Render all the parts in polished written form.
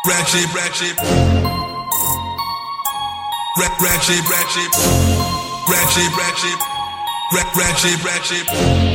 Ratchet, ratchet, ratchet, ratchet, ratchet, ratchet, ratchet, ratchet,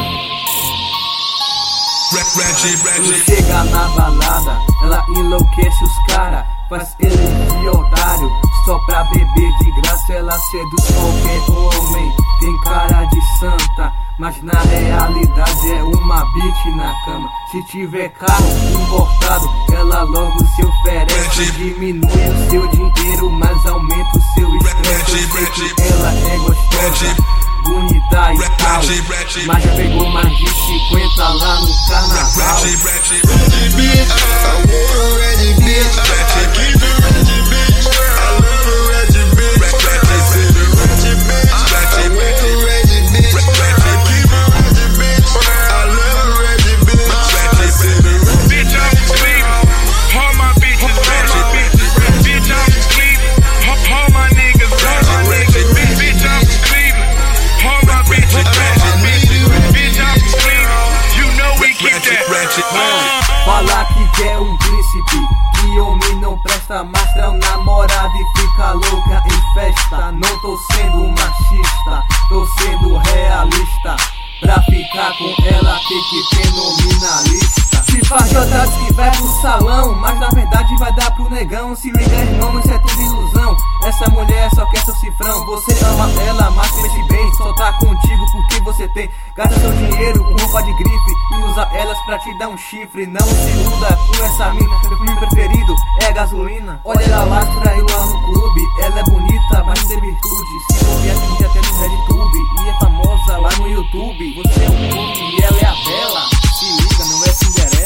ratchet. Chega na balada, ela enlouquece os cara, faz ele de otário, só pra beber de graça. Ela seduz qualquer homem, tem cara de santa, mas na realidade é uma bitch na cama. Se tiver carro importado, ela logo se oferece. Diminui o seu dinheiro, mas aumenta o seu estresse. Eu sei que ela é gostosa, bonita e tal, mas já pegou mais de 50 lá no carnaval. Fala que quer um príncipe, que homem não presta, mostra o namorado e fica louca em festa. Não tô sendo machista, tô sendo realista. Pra ficar com ela tem que ter nominalista. Se faz jota se vai pro salão, mas na verdade vai dar pro negão. Se liga irmão, isso é tudo ilusão. Essa mulher só quer seu cifrão. Você ama ela, mas pense bem, só tá contigo porque você tem. Gasta seu dinheiro com roupa de grife e usa elas pra te dar um chifre. Não se iluda com essa mina, meu filme preferido é a gasolina. Olha ela lá, traiu lá no clube. Ela é bonita, mas não tem virtude. Se bobear, tem que até no RedTube e é famosa lá no YouTube. Você é um clube e ela é a bela. Se liga, não é Cinderela.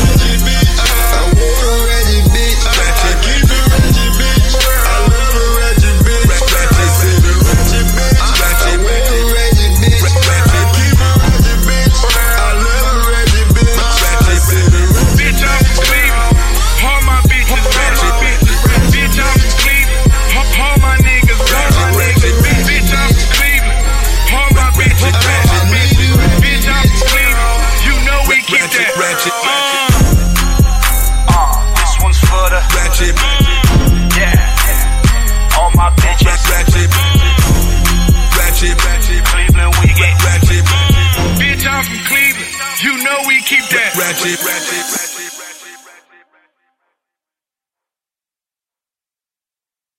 This one's for the Ratchet, yeah. All my bitches, ratchet, ratchet, ratchet, Cleveland, we get ratchet, bitch. I'm from Cleveland. You know we keep that ratchet, ratchet.